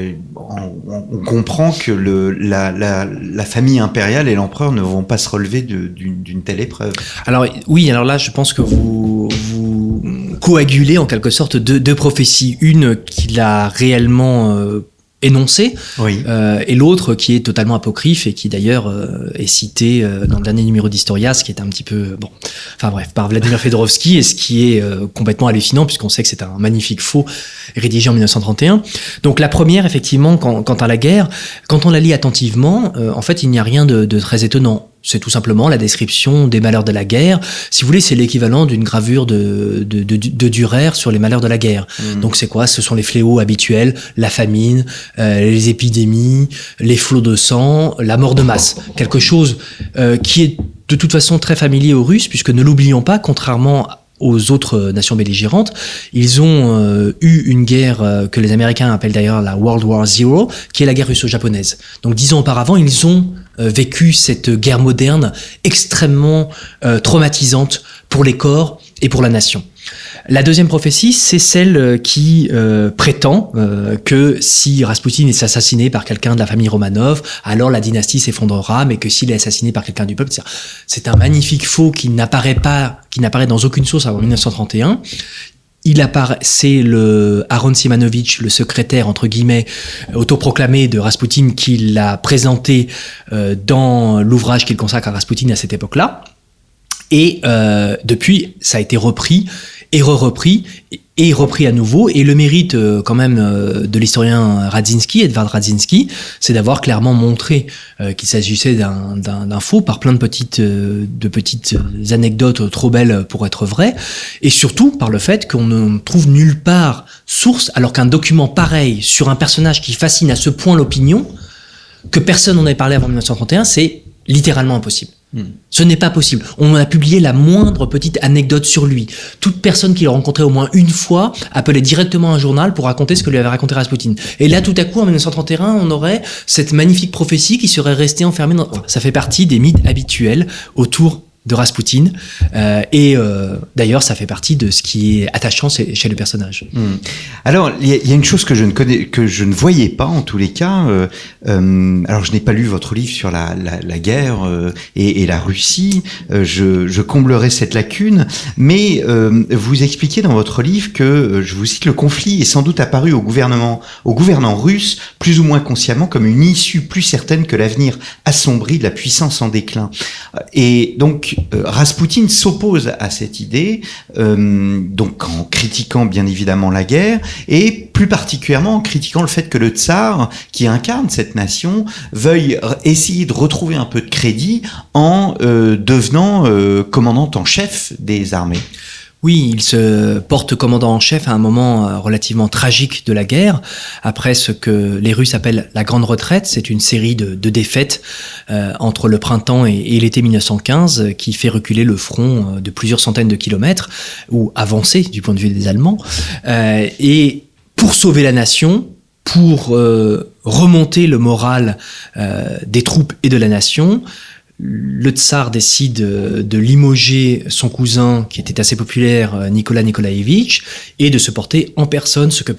A: on, on comprend que le, la, la, la famille impériale et l'empereur ne vont pas se relever de, d'une, d'une telle épreuve.
B: Alors oui, alors là je pense que vous, vous coagulez en quelque sorte deux, deux prophéties, une qu'il a réellement euh, énoncé,
A: oui.
B: euh, et l'autre qui est totalement apocryphe et qui d'ailleurs euh, est cité euh, dans le dernier numéro d'Historia, ce qui est un petit peu bon, enfin bref, par Vladimir Fedorovski, et ce qui est euh, complètement hallucinant puisqu'on sait que c'est un magnifique faux rédigé en dix-neuf cent trente et un. Donc la première, effectivement, quand, quant à la guerre, quand on la lit attentivement, euh, en fait, il n'y a rien de, de très étonnant. C'est tout simplement la description des malheurs de la guerre. Si vous voulez, c'est l'équivalent d'une gravure de, de, de, de Dürer sur les malheurs de la guerre. Mmh. Donc c'est quoi ? Ce sont les fléaux habituels, la famine, euh, les épidémies, les flots de sang, la mort de masse. Quelque chose euh, qui est de toute façon très familier aux Russes, puisque ne l'oublions pas, contrairement aux autres nations belligérantes, ils ont euh, eu une guerre euh, que les Américains appellent d'ailleurs la World War Zero, qui est la guerre russo-japonaise. Donc dix ans auparavant, ils ont euh, vécu cette guerre moderne extrêmement euh, traumatisante pour les corps et pour la nation. La deuxième prophétie, c'est celle qui euh, prétend euh, que si Raspoutine est assassiné par quelqu'un de la famille Romanov, alors la dynastie s'effondrera, mais que s'il est assassiné par quelqu'un du peuple, c'est un magnifique faux qui n'apparaît pas, qui n'apparaît dans aucune source avant dix-neuf cent trente et un. Il apparaît, c'est le Aaron Simanovitch, le secrétaire entre guillemets autoproclamé de Raspoutine, qui l'a présenté euh, dans l'ouvrage qu'il consacre à Raspoutine à cette époque-là. Et euh, depuis, ça a été repris et re-repris et repris à nouveau. Et le mérite euh, quand même euh, de l'historien Radzinski, Edvard Radzinski, c'est d'avoir clairement montré euh, qu'il s'agissait d'un, d'un, d'un faux par plein de petites, euh, de petites anecdotes trop belles pour être vraies, et surtout par le fait qu'on ne trouve nulle part source, alors qu'un document pareil sur un personnage qui fascine à ce point l'opinion, que personne n'en ait parlé avant dix-neuf cent trente et un, c'est littéralement impossible. Ce n'est pas possible. On a publié la moindre petite anecdote sur lui. Toute personne qui l'a rencontré au moins une fois appelait directement un journal pour raconter ce que lui avait raconté Raspoutine. Et là, tout à coup, en dix-neuf cent trente et un, on aurait cette magnifique prophétie qui serait restée enfermée dans... Ça fait partie des mythes habituels autour de Raspoutine, euh, et euh, d'ailleurs ça fait partie de ce qui est attachant chez le personnage.
A: Mmh. Alors il y, y a une chose que je ne connais, que je ne voyais pas en tous les cas. Euh, euh, alors je n'ai pas lu votre livre sur la, la, la guerre euh, et, et la Russie. Euh, je, je comblerai cette lacune, mais euh, vous expliquez dans votre livre que, euh, je vous cite, le conflit est sans doute apparu au gouvernement, au gouvernant russe, plus ou moins consciemment, comme une issue plus certaine que l'avenir assombri de la puissance en déclin. Et donc Euh, Raspoutine s'oppose à cette idée, euh, donc en critiquant bien évidemment la guerre, et plus particulièrement en critiquant le fait que le tsar, qui incarne cette nation, veuille r- essayer de retrouver un peu de crédit en euh, devenant euh, commandant en chef des armées.
B: Oui, il se porte commandant en chef à un moment relativement tragique de la guerre, après ce que les Russes appellent la Grande Retraite. C'est une série de, de défaites euh, entre le printemps et, et l'été dix-neuf cent quinze qui fait reculer le front de plusieurs centaines de kilomètres, ou avancer du point de vue des Allemands. Euh, et pour sauver la nation, pour euh, remonter le moral euh, des troupes et de la nation, le tsar décide de limoger son cousin, qui était assez populaire, Nicolas Nikolaïevitch, et de se porter en personne, ce que per-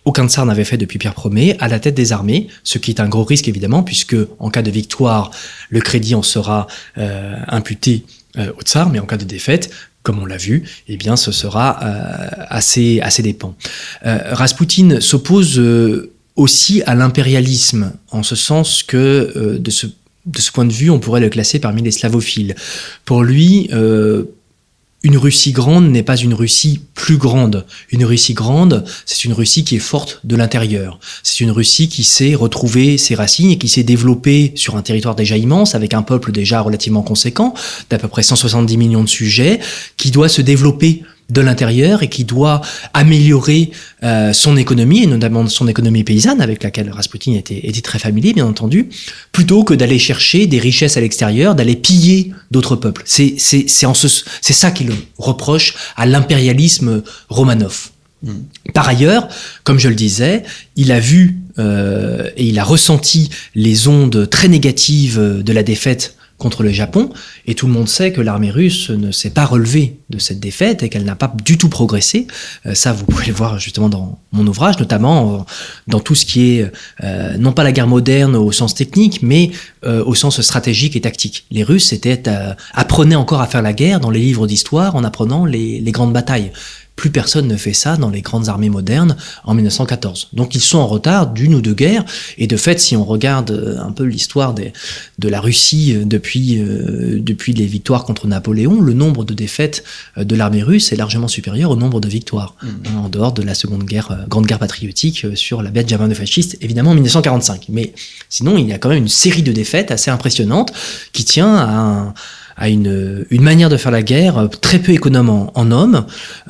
B: aucun tsar n'avait fait depuis Pierre Ier, à la tête des armées, ce qui est un gros risque évidemment, puisque en cas de victoire, le crédit en sera euh, imputé euh, au tsar, mais en cas de défaite, comme on l'a vu, eh bien, ce sera euh, assez, assez dépend. Euh, Raspoutine s'oppose euh, aussi à l'impérialisme, en ce sens que euh, de ce De ce point de vue, on pourrait le classer parmi les slavophiles. Pour lui, euh, une Russie grande n'est pas une Russie plus grande. Une Russie grande, c'est une Russie qui est forte de l'intérieur. C'est une Russie qui sait retrouver ses racines et qui s'est développée sur un territoire déjà immense, avec un peuple déjà relativement conséquent, d'à peu près cent soixante-dix millions de sujets, qui doit se développer de l'intérieur et qui doit améliorer euh, son économie, et notamment son économie paysanne, avec laquelle Raspoutine était, était très familier, bien entendu, plutôt que d'aller chercher des richesses à l'extérieur, d'aller piller d'autres peuples. C'est, c'est, c'est, en ce, c'est ça qu'il reproche à l'impérialisme Romanov. Mmh. Par ailleurs, comme je le disais, il a vu euh, et il a ressenti les ondes très négatives de la défaite contre le Japon, et tout le monde sait que l'armée russe ne s'est pas relevée de cette défaite et qu'elle n'a pas du tout progressé. Euh, ça, vous pouvez le voir justement dans mon ouvrage, notamment euh, dans tout ce qui est, euh, non pas la guerre moderne au sens technique, mais euh, au sens stratégique et tactique. Les Russes étaient, euh, apprenaient encore à faire la guerre dans les livres d'histoire en apprenant les, les grandes batailles. Plus personne ne fait ça dans les grandes armées modernes en mille neuf cent quatorze. Donc ils sont en retard d'une ou deux guerres. Et de fait, si on regarde un peu l'histoire des, de la Russie depuis, euh, depuis les victoires contre Napoléon, le nombre de défaites de l'armée russe est largement supérieur au nombre de victoires. Mmh. En dehors de la seconde guerre, euh, grande guerre patriotique euh, sur la bête germano-fasciste, évidemment en mille neuf cent quarante-cinq. Mais sinon, il y a quand même une série de défaites assez impressionnantes qui tient à un... à une, une manière de faire la guerre très peu économe en, en hommes,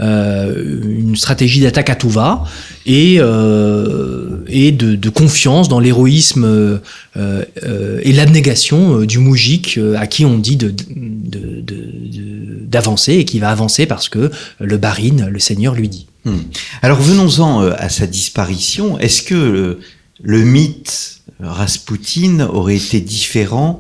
B: euh, une stratégie d'attaque à tout va, et, euh, et de, de confiance dans l'héroïsme euh, euh, et l'abnégation du moujik euh, à qui on dit de, de, de, de, d'avancer et qui va avancer parce que le barine, le seigneur, lui dit.
A: Hmm. Alors venons-en à sa disparition. Est-ce que le, le mythe Raspoutine aurait été différent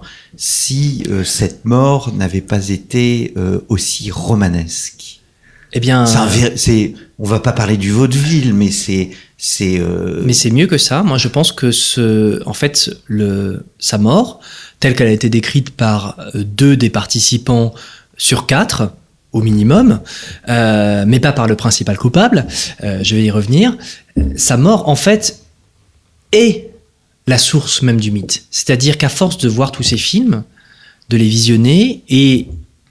A: si euh, cette mort n'avait pas été euh, aussi romanesque?
B: Eh bien,
A: c'est un vé- c'est, on va pas parler du vaudeville, mais c'est, c'est. Euh...
B: Mais c'est mieux que ça. Moi, je pense que ce, en fait, le, sa mort, telle qu'elle a été décrite par deux des participants sur quatre, au minimum, euh, mais pas par le principal coupable. Euh, je vais y revenir. Sa mort, en fait, est la source même du mythe. C'est-à-dire qu'à force de voir tous ces films, de les visionner, et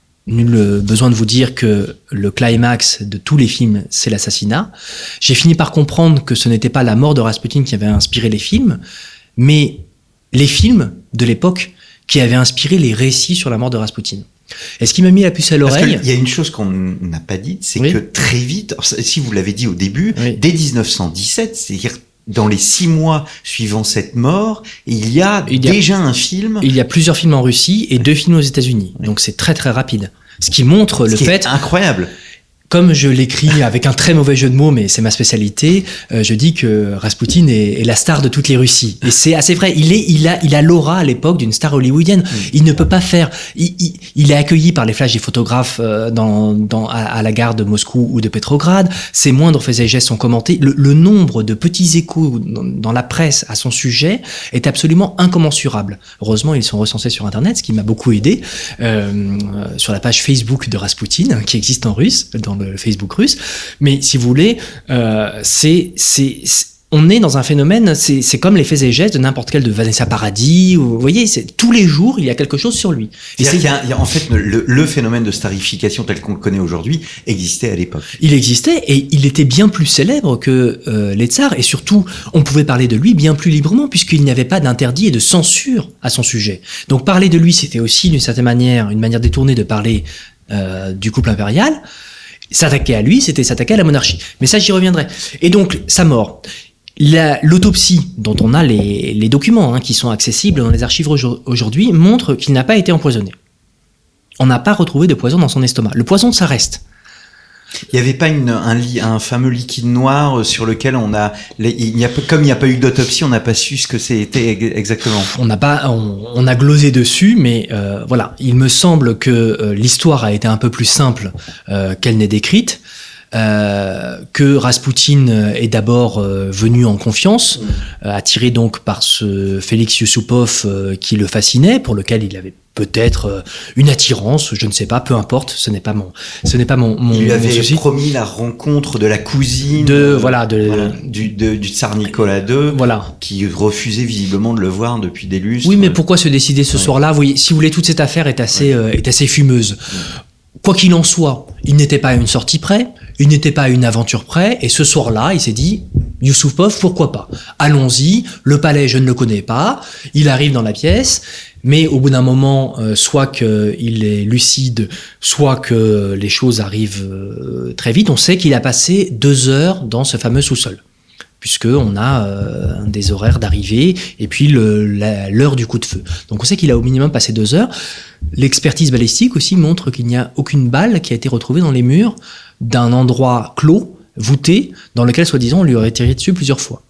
B: nul besoin de vous dire que le climax de tous les films, c'est l'assassinat, j'ai fini par comprendre que ce n'était pas la mort de Raspoutine qui avait inspiré les films, mais les films de l'époque qui avaient inspiré les récits sur la mort de Raspoutine. Et ce qui m'a mis la puce à l'oreille...
A: Parce qu'il y a une chose qu'on n'a pas dite, c'est
B: oui.
A: que très vite, si vous l'avez dit au début, oui. dès dix-neuf cent dix-sept, c'est-à-dire dans les six mois suivant cette mort, il y a il y déjà a, un film.
B: Il y a plusieurs films en Russie et deux films aux États-Unis. Oui. Donc c'est très très rapide. Ce qui montre
A: Ce
B: le
A: qui
B: fait.
A: Est incroyable.
B: Comme je l'écris avec un très mauvais jeu de mots, mais c'est ma spécialité, euh, je dis que Raspoutine est, est la star de toutes les Russies. Et c'est assez vrai. Il est, il a, il a l'aura à l'époque d'une star hollywoodienne. Mmh. Il ne peut pas faire. Il, il, il est accueilli par les flashs des photographes euh, dans, dans, à, à la gare de Moscou ou de Petrograd. Ses moindres faits et gestes sont commentés. Le, le nombre de petits échos dans, dans la presse à son sujet est absolument incommensurable. Heureusement, ils sont recensés sur Internet, ce qui m'a beaucoup aidé, euh, sur la page Facebook de Raspoutine, qui existe en russe, dans le Facebook russe, mais si vous voulez, euh, c'est, c'est, c'est, on est dans un phénomène, c'est, c'est comme les faits et gestes de n'importe quel de Vanessa Paradis, ou, vous voyez, c'est, tous les jours, il y a quelque chose sur lui.
A: Et c'est, il y a, il y a, en fait, le, le phénomène de starification tel qu'on le connaît aujourd'hui existait à l'époque.
B: Il existait et il était bien plus célèbre que euh, les tsars, et surtout, on pouvait parler de lui bien plus librement, puisqu'il n'y avait pas d'interdit et de censure à son sujet. Donc parler de lui, c'était aussi, d'une certaine manière, une manière détournée de parler euh, du couple impérial. S'attaquer à lui, c'était s'attaquer à la monarchie. Mais ça, j'y reviendrai. Et donc, sa mort. La, l'autopsie, dont on a les, les documents hein, qui sont accessibles dans les archives aujourd'hui, montre qu'il n'a pas été empoisonné. On n'a pas retrouvé de poison dans son estomac. Le poison, ça reste.
A: Il n'y avait pas une, un, un fameux liquide noir sur lequel on a, il y a comme il n'y a pas eu d'autopsie, on n'a pas su ce que c'était exactement.
B: On n'a pas, on, on a glosé dessus, mais euh, voilà. Il me semble que euh, l'histoire a été un peu plus simple euh, qu'elle n'est décrite. euh, que Raspoutine est d'abord euh, venu en confiance, mmh. euh, attiré donc par ce Félix Yusupov euh, qui le fascinait, pour lequel il avait peut-être euh, une attirance, je ne sais pas, peu importe, ce n'est pas mon, ce n'est pas mon, mon
A: Il lui avait
B: mon
A: promis la rencontre de la cousine
B: de, euh, voilà, de,
A: voilà, du, de, du tsar Nicolas deux,
B: voilà.
A: qui refusait visiblement de le voir depuis des lustres.
B: Oui, mais pourquoi se décider ce ouais. soir-là? Vous voyez, si vous voulez, toute cette affaire est assez, ouais. euh, est assez fumeuse. Ouais. Quoi qu'il en soit, il n'était pas à une sortie près, il n'était pas à une aventure près, et ce soir-là, il s'est dit, Yusupov, pourquoi pas? Allons-y, le palais, je ne le connais pas, il arrive dans la pièce, mais au bout d'un moment, euh, soit qu'il est lucide, soit que les choses arrivent euh, très vite, on sait qu'il a passé deux heures dans ce fameux sous-sol, puisqu'on a euh, des horaires d'arrivée, et puis le, la, l'heure du coup de feu. Donc on sait qu'il a au minimum passé deux heures. L'expertise balistique aussi montre qu'il n'y a aucune balle qui a été retrouvée dans les murs d'un endroit clos, voûté, dans lequel, soi-disant, on lui aurait tiré dessus plusieurs fois.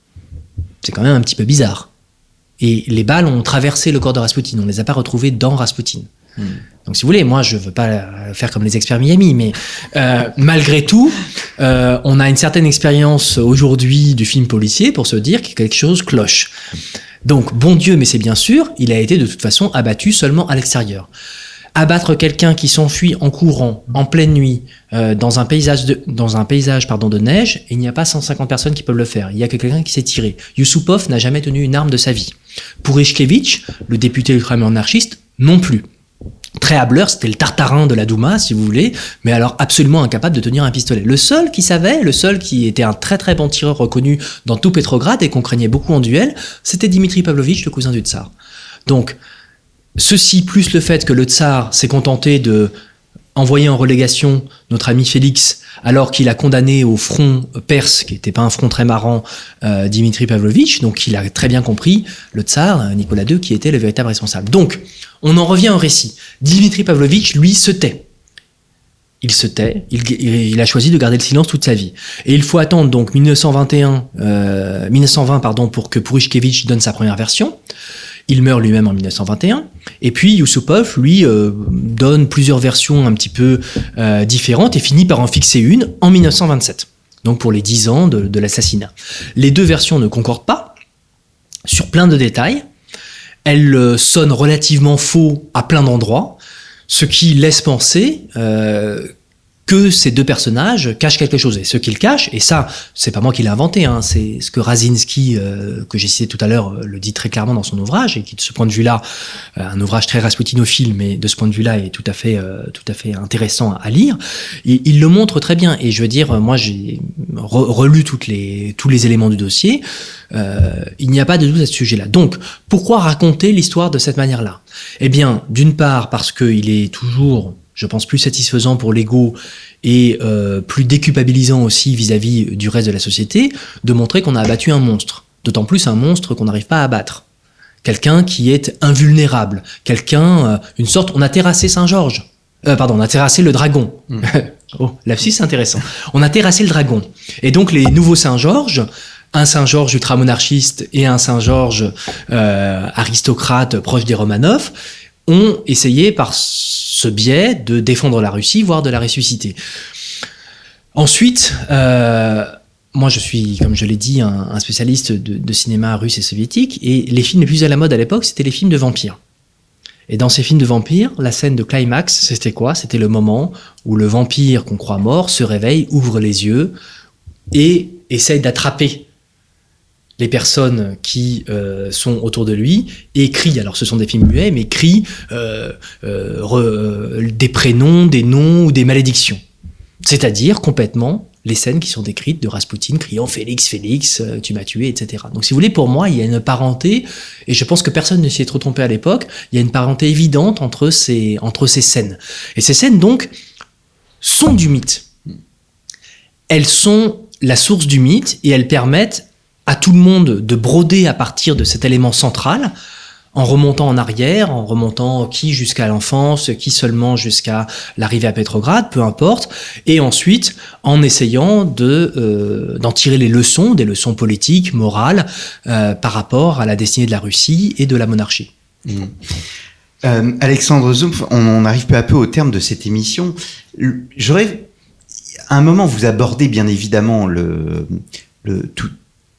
B: C'est quand même un petit peu bizarre. Et les balles ont traversé le corps de Raspoutine, on ne les a pas retrouvées dans Raspoutine. Mmh. Donc si vous voulez, moi je veux pas faire comme les experts Miami, mais euh, malgré tout, euh, on a une certaine expérience aujourd'hui du film policier pour se dire que quelque chose cloche. Donc bon Dieu, mais c'est bien sûr, il a été de toute façon abattu seulement à l'extérieur. Abattre quelqu'un qui s'enfuit en courant, en pleine nuit, euh, dans un paysage, de, dans un paysage pardon, de neige, il n'y a pas cent cinquante personnes qui peuvent le faire. Il y a que quelqu'un qui s'est tiré. Yusupov n'a jamais tenu une arme de sa vie. Purishkevitch, le député ultra-monarchiste, non plus. Trehabler, c'était le tartarin de la Douma, si vous voulez, mais alors absolument incapable de tenir un pistolet. Le seul qui savait, le seul qui était un très très bon tireur reconnu dans tout Petrograd et qu'on craignait beaucoup en duel, c'était Dimitri Pavlovitch, le cousin du tsar. Donc, ceci plus le fait que le tsar s'est contenté de envoyer en relégation notre ami Félix, alors qu'il a condamné au front perse, qui n'était pas un front très marrant, euh, Dimitri Pavlovitch, donc il a très bien compris, le tsar, Nicolas deux, qui était le véritable responsable. Donc, on en revient au récit. Dimitri Pavlovitch, lui, se tait. Il se tait, il, il a choisi de garder le silence toute sa vie. Et il faut attendre donc mille neuf cent vingt et un, euh, mille neuf cent vingt pardon, pour que Purishkevitch donne sa première version. Il meurt lui-même en mille neuf cent vingt et un. Et puis Yusupov, lui, euh, donne plusieurs versions un petit peu euh, différentes et finit par en fixer une en mille neuf cent vingt-sept. Donc pour les dix ans de, de l'assassinat. Les deux versions ne concordent pas sur plein de détails. Elles euh, sonnent relativement faux à plein d'endroits, ce qui laisse penser euh, que ces deux personnages cachent quelque chose. Et ce qu'ils cachent, et ça, c'est pas moi qui l'ai inventé, hein, c'est ce que Rasinski, euh, que j'ai cité tout à l'heure, le dit très clairement dans son ouvrage, et qui, de ce point de vue-là, euh, un ouvrage très rasputinophile, mais de ce point de vue-là, est tout à fait, euh, tout à fait intéressant à lire. Et il le montre très bien. Et je veux dire, moi, j'ai re- relu toutes les, tous les éléments du dossier. Euh, il n'y a pas de doute à ce sujet-là. Donc, pourquoi raconter l'histoire de cette manière-là? Eh bien, d'une part, parce qu'il est toujours, je pense, plus satisfaisant pour l'ego et euh, plus déculpabilisant aussi vis-à-vis du reste de la société de montrer qu'on a abattu un monstre. D'autant plus un monstre qu'on n'arrive pas à abattre. Quelqu'un qui est invulnérable. Quelqu'un, euh, une sorte, on a terrassé Saint-Georges. Euh, pardon, on a terrassé le dragon. Mmh. Oh, lapsus, c'est intéressant. On a terrassé le dragon. Et donc, les nouveaux Saint-Georges, un Saint-Georges ultramonarchiste et un Saint-Georges euh, aristocrate proche des Romanov, ont essayé par ce biais de défendre la Russie, voire de la ressusciter. Ensuite, euh, moi je suis, comme je l'ai dit, un, un spécialiste de, de cinéma russe et soviétique, et les films les plus à la mode à l'époque, c'était les films de vampires. Et dans ces films de vampires, la scène de climax, c'était quoi? C'était le moment où le vampire qu'on croit mort se réveille, ouvre les yeux et essaye d'attraper les personnes qui euh, sont autour de lui et crient, alors ce sont des films muets, mais crient euh, euh, re, euh, des prénoms, des noms ou des malédictions. C'est-à-dire complètement les scènes qui sont décrites de Raspoutine criant « Félix, Félix, euh, tu m'as tué », et cetera. Donc si vous voulez, pour moi, il y a une parenté, et je pense que personne ne s'y est trop trompé à l'époque, il y a une parenté évidente entre ces, entre ces scènes. Et ces scènes, donc, sont du mythe. Elles sont la source du mythe, et elles permettent à tout le monde de broder à partir de cet élément central, en remontant en arrière, en remontant qui jusqu'à l'enfance, qui seulement jusqu'à l'arrivée à Petrograd, peu importe, et ensuite en essayant de, euh, d'en tirer les leçons, des leçons politiques, morales, euh, par rapport à la destinée de la Russie et de la monarchie.
A: Mmh. Euh, Alexandre Zumpf, on, on arrive peu à peu au terme de cette émission. J'aurais... à un moment, vous abordez bien évidemment le, le, tout,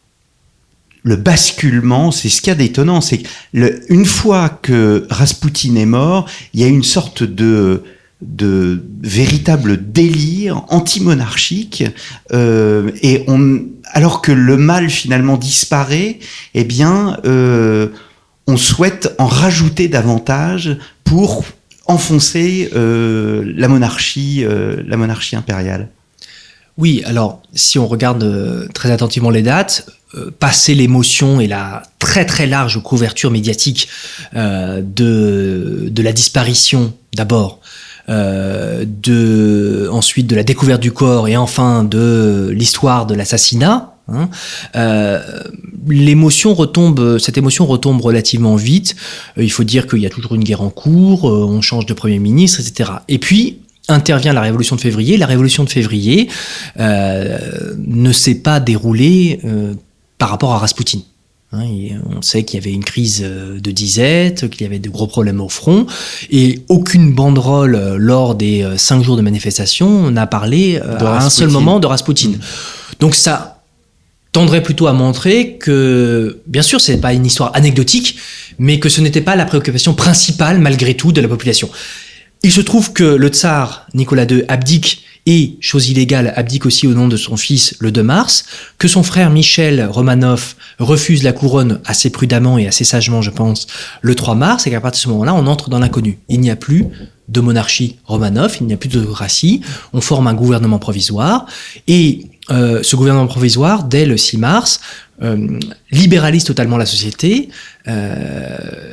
A: le basculement. C'est ce qu'il y a d'étonnant, c'est que le, une fois que Raspoutine est mort, il y a une sorte de de véritable délire anti-monarchique, euh, et on, alors que le mal finalement disparaît, eh bien, euh, on souhaite en rajouter davantage pour enfoncer euh, la monarchie, euh, la monarchie impériale.
B: Oui, alors si on regarde euh, très attentivement les dates, euh, passer l'émotion et la très très large couverture médiatique euh, de de la disparition d'abord. Euh, de, ensuite de la découverte du corps et enfin de l'histoire de l'assassinat, hein, euh, l'émotion retombe, cette émotion retombe relativement vite. Euh, il faut dire qu'il y a toujours une guerre en cours, euh, on change de Premier ministre, et cetera. Et puis intervient la Révolution de février. La Révolution de février euh, ne s'est pas déroulée euh, par rapport à Raspoutine. Hein, on sait qu'il y avait une crise de disette, qu'il y avait de gros problèmes au front, et aucune banderole lors des cinq jours de manifestation n'a parlé à Raspoutine. Un seul moment de Raspoutine. Mmh. Donc ça tendrait plutôt à montrer que, bien sûr, c'est pas une histoire anecdotique, mais que ce n'était pas la préoccupation principale, malgré tout, de la population. Il se trouve que le tsar Nicolas deux abdique, et, chose illégale, abdique aussi au nom de son fils le deux mars, que son frère Michel Romanov refuse la couronne assez prudemment et assez sagement, je pense, le trois mars, et qu'à partir de ce moment-là, on entre dans l'inconnu. Il n'y a plus de monarchie Romanov, il n'y a plus d'autocratie, on forme un gouvernement provisoire, et euh, ce gouvernement provisoire, dès le six mars, euh, libéralise totalement la société, euh,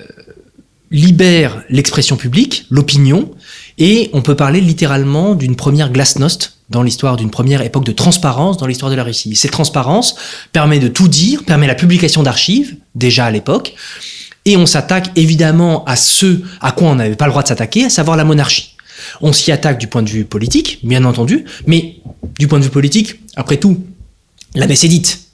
B: libère l'expression publique, l'opinion, et on peut parler littéralement d'une première glasnost dans l'histoire, d'une première époque de transparence dans l'histoire de la Russie. Cette transparence permet de tout dire, permet la publication d'archives, déjà à l'époque, et on s'attaque évidemment à ce à quoi on n'avait pas le droit de s'attaquer, à savoir la monarchie. On s'y attaque du point de vue politique, bien entendu, mais du point de vue politique, après tout, la messe est dite.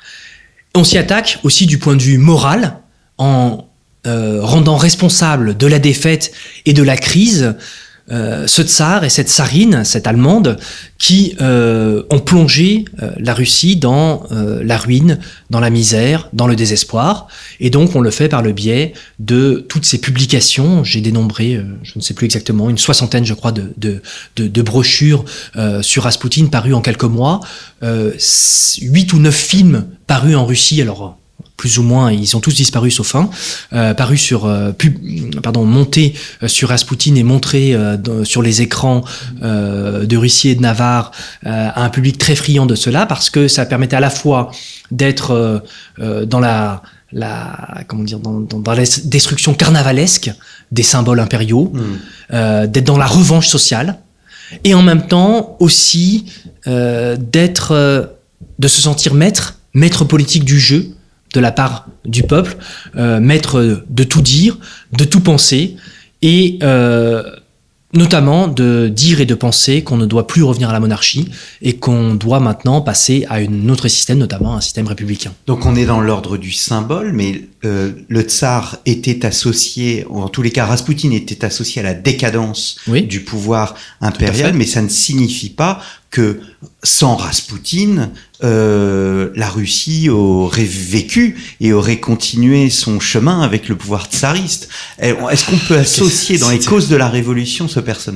B: On s'y attaque aussi du point de vue moral, en euh, rendant responsable de la défaite et de la crise Euh, ce tsar et cette tsarine, cette allemande, qui euh, ont plongé euh, la Russie dans euh, la ruine, dans la misère, dans le désespoir. Et donc on le fait par le biais de toutes ces publications. J'ai dénombré, euh, je ne sais plus exactement, une soixantaine, je crois, de, de, de, de brochures euh, sur Raspoutine parues en quelques mois. Euh, huit ou neuf films parus en Russie. Alors plus ou moins, ils ont tous disparu sauf un, euh, paru sur, euh, pub, pardon, monté euh, sur Raspoutine et montré euh, dans, sur les écrans euh, de Russie et de Navarre euh, à un public très friand de cela, parce que ça permettait à la fois d'être euh, euh, dans la, la, comment dire, dans, dans, dans la destruction carnavalesque des symboles impériaux, mmh. euh, d'être dans la revanche sociale, et en même temps aussi euh, d'être, euh, de se sentir maître, maître politique du jeu, de la part du peuple, euh, maître de tout dire, de tout penser, et euh, notamment de dire et de penser qu'on ne doit plus revenir à la monarchie et qu'on doit maintenant passer à un autre système, notamment un système républicain.
A: Donc on est dans l'ordre du symbole, mais euh, le tsar était associé, ou en tous les cas Raspoutine était associé à la décadence oui. du pouvoir impérial, mais ça ne signifie pas que sans Raspoutine, euh, la Russie aurait vécu et aurait continué son chemin avec le pouvoir tsariste. Est-ce qu'on peut associer dans les causes de la Révolution ce personnage ?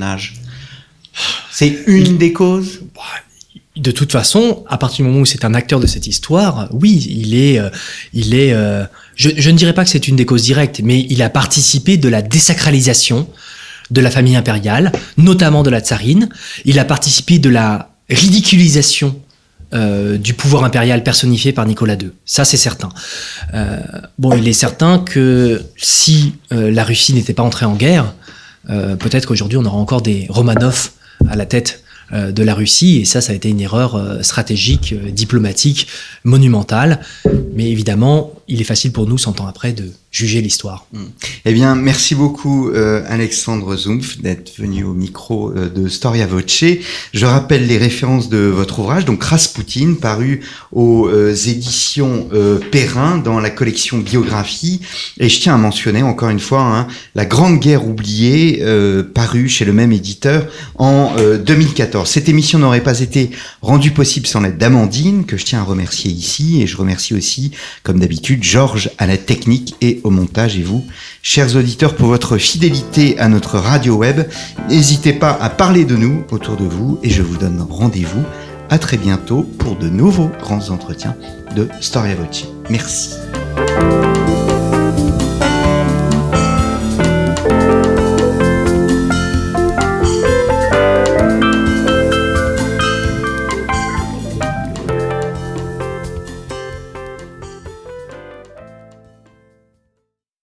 A: C'est une des causes ?
B: De toute façon, à partir du moment où c'est un acteur de cette histoire, oui, il est, euh, il est. Euh, je, je ne dirais pas que c'est une des causes directes, mais il a participé de la désacralisation de la famille impériale, notamment de la tsarine. Il a participé de la ridiculisation euh, du pouvoir impérial personnifié par Nicolas deux. Ça, c'est certain. Euh, bon, il est certain que si euh, la Russie n'était pas entrée en guerre, euh, peut-être qu'aujourd'hui on aura encore des Romanov à la tête euh, de la Russie, et ça, ça a été une erreur euh, stratégique, euh, diplomatique, monumentale. Mais évidemment, il est facile pour nous, cent ans après, de juger l'histoire.
A: Mmh. Eh bien, merci beaucoup euh, Alexandre Zumpf d'être venu au micro euh, de Storia Voce. Je rappelle les références de votre ouvrage, donc Raspoutine, paru aux euh, éditions euh, Perrin dans la collection Biographie. Et je tiens à mentionner encore une fois hein, La Grande Guerre oubliée, euh, paru chez le même éditeur en euh, deux mille quatorze. Cette émission n'aurait pas été rendue possible sans l'aide d'Amandine, que je tiens à remercier ici. Et je remercie aussi, comme d'habitude, Georges à la technique et au montage, et vous, chers auditeurs, pour votre fidélité à notre radio web. N'hésitez pas à parler de nous autour de vous et je vous donne rendez-vous à très bientôt pour de nouveaux grands entretiens de Storia Voce. Merci.